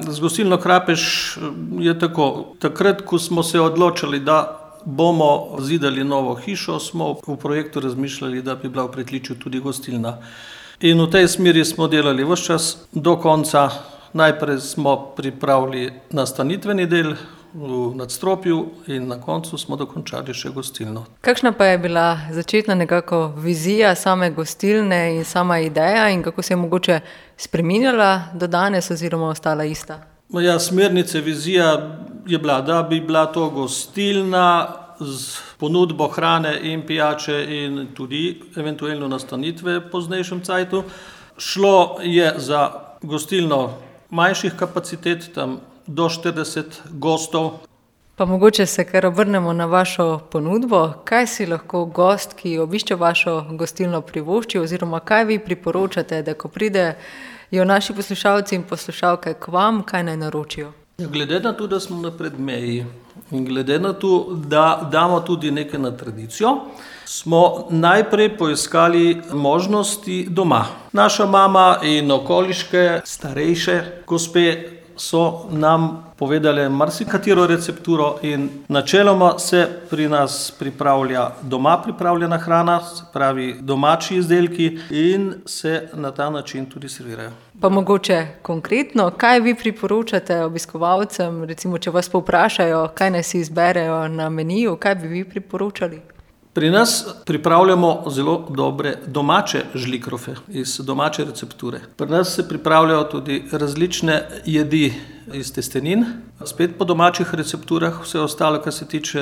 z gostilno Krapež je tako. Takrat, ko smo se odločili, da bomo zidali novo hišo, smo v projektu razmišljali, da bi bila v pritličju tudi gostilna. In v tej smeri smo delali ves čas do konca. Najprej smo pripravili nastanitveni del v nadstropju in na koncu smo dokončali še gostilno. Kakšna pa je bila začetna nekako vizija same gostilne in sama ideja in kako se je mogoče spreminjala do danes oziroma ostala ista? Moja smernica, vizija je bila, da bi bila to gostilna z ponudbo hrane in pijače in tudi eventualno nastanitve v poznejšem cajtu. Šlo je za gostilno manjših kapacitet, tam do 40 gostov. Pa mogoče se kar obrnemo na vašo ponudbo. Kaj si lahko gost, ki obišče vašo gostilno, privošči oziroma kaj vi priporočate, da ko pridejo naši poslušalci in poslušalke k vam, kaj naj naročijo? Glede na to, da smo na predmeji in glede na to, da damo tudi nekaj na tradicijo, smo najprej poiskali možnosti doma. Naša mama in okoliške starejše gospe so nam povedale marsikatero recepturo in načeloma se pri nas pripravlja doma pripravljena hrana, se pravi domači izdelki in se na ta način tudi servirajo. Pa mogoče konkretno, kaj vi priporočate obiskovalcem, recimo, če vas povprašajo, kaj naj si izberejo na meniju, kaj bi vi priporočali? Pri nas pripravljamo zelo dobre domače žlikrofe iz domače recepture. Pri nas se pripravljajo tudi različne jedi iz testenin, spet po domačih recepturah. Vse ostalo, kar se tiče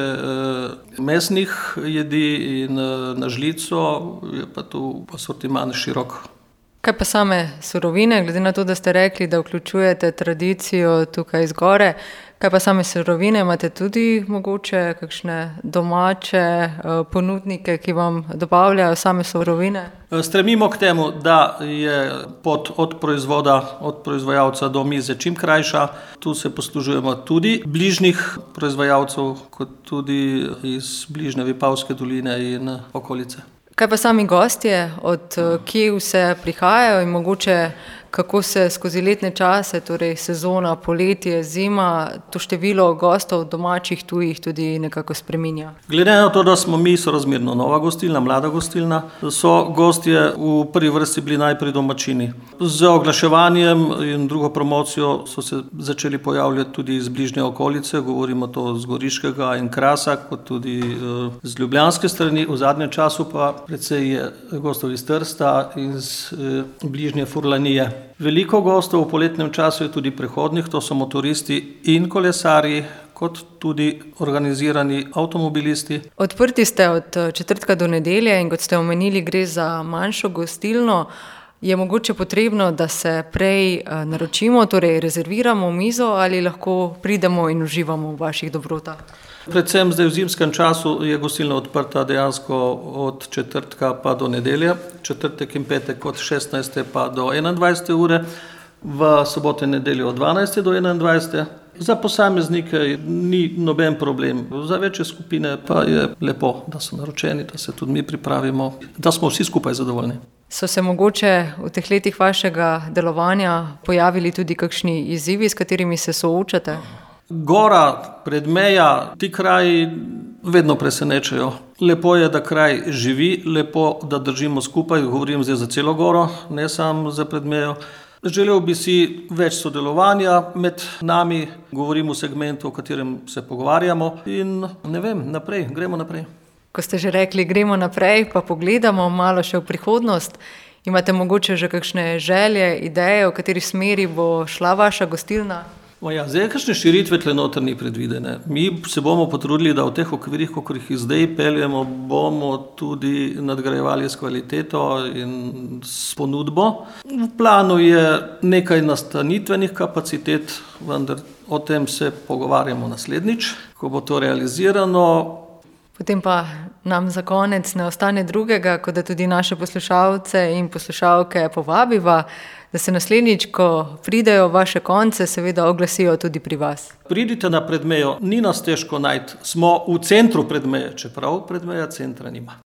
mesnih jedi in na žlico, je pa tu asortiman širok. Kaj pa same surovine, glede na to, da ste rekli, da vključujete tradicijo tukaj zgore, kaj pa same surovine, imate tudi mogoče kakšne domače ponudnike, ki vam dobavljajo same surovine? Stremimo k temu, da je pot od proizvoda, od proizvajalca do mize čim krajša. Tu se poslužujemo tudi bližnjih proizvajalcev, kot tudi iz bližnje Vipavske doline in okolice. Kaj pa sami gostje, od kje vse prihajajo in mogoče kako se skozi letne čase, torej sezona, poletje, zima, to število gostov domačih, tujih tudi nekako spreminja? Glede na to, da smo mi sorazmerno nova gostilna, mlada gostilna, so gostje v prvi vrsti bili najprej domačini. Z oglaševanjem in drugo promocijo so se začeli pojavljati tudi iz bližnje okolice, govorimo to z Goriškega in Krasa, kot tudi z ljubljanske strani. V zadnjem času pa precej je gostov iz Trsta, iz bližnje Furlanije. Veliko gostov v poletnem času je tudi prehodnih, to so motoristi in kolesarji, kot tudi organizirani avtomobilisti. Odprti ste od četrtka do nedelje in kot ste omenili, gre za manjšo gostilno. Je mogoče potrebno, da se prej naročimo, torej rezerviramo mizo ali lahko pridemo in uživamo v vaših dobrotah? Predvsem zdaj v zimskem času je gostilna odprta dejansko od četrtka pa do nedelje, četrtek in petek od 16. pa do 21. ure, v soboto in nedeljo od 12. do 21. Za posameznike ni noben problem, za večje skupine pa je lepo, da so naročeni, da se tudi mi pripravimo, da smo vsi skupaj zadovoljni. So se mogoče v teh letih vašega delovanja pojavili tudi kakšni izzivi, s katerimi se soočate? Gora, Predmeja, ti kraji vedno presenečajo. Lepo je, da kraj živi, lepo, da držimo skupaj, govorim zdaj za celo goro, ne samo za Predmejo. Želel bi si več sodelovanja med nami, govorim v segmentu, o katerem se pogovarjamo in ne vem, naprej, gremo naprej. Ko ste že rekli, gremo naprej, pa pogledamo malo še v prihodnost. Imate mogoče že kakšne želje, ideje, v kateri smeri bo šla vaša gostilna? Zdaj, kakšne širitve tle noter ni predvidene. Mi se bomo potrudili, da v teh okvirih, kakor jih zdaj peljemo, bomo tudi nadgrajevali s kvaliteto in s ponudbo. V planu je nekaj nastanitvenih kapacitet, vendar o tem se pogovarjamo naslednjič, ko bo to realizirano. Potem pa nam za konec ne ostane drugega, kot da tudi naše poslušalce in poslušalke povabiva, da se naslednjič, ko pridejo vaše konce, seveda oglasijo tudi pri vas. Pridite na Predmejo, ni nas težko najti. Smo v centru Predmeje, čeprav Predmeja centra nima.